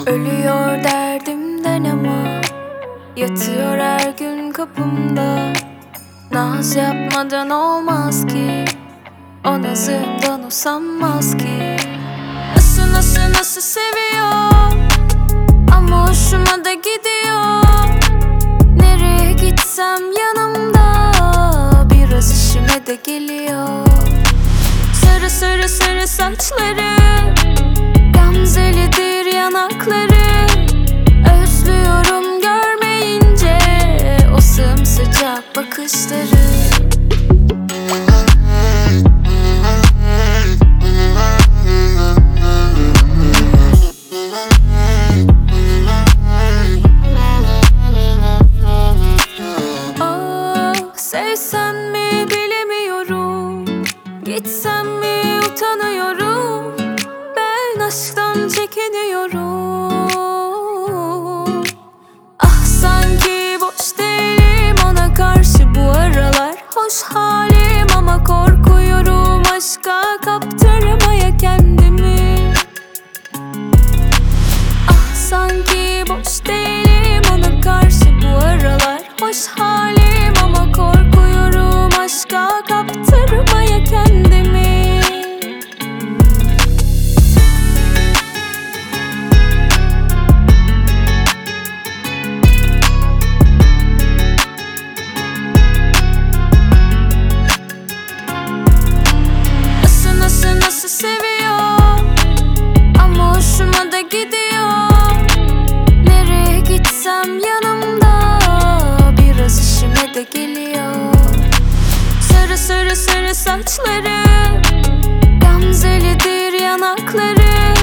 Ölüyor derdimden ama yatıyor her gün kapımda. Naz yapmadan olmaz ki, o nazımdan usanmaz ki. Nasıl seviyor ama hoşuma da gidiyor. Nereye gitsem yanımda, biraz işime de geliyor. Sarı saçları, gamzelidir yanakları. Özlüyorum görmeyince o sımsıcak bakışları. Sevsem mi bilemiyorum, gitsem mi utanıyorum. Ben aşktan çekiniyorum. Ah sanki boş değilim ona karşı bu aralar. Hoş halim ama korkuyorum aşka kaptırmaya kendimi. Ah sanki boş değilim ona karşı bu aralar. Hoş halim ama korkuyorum aşka kaptırmaya kendimi. Nasıl seviyor ama hoşuma da gidiyor. Nereye gitsem yanımda, biraz işime de geliyor. Sarı saçları, gamzelidir yanakları.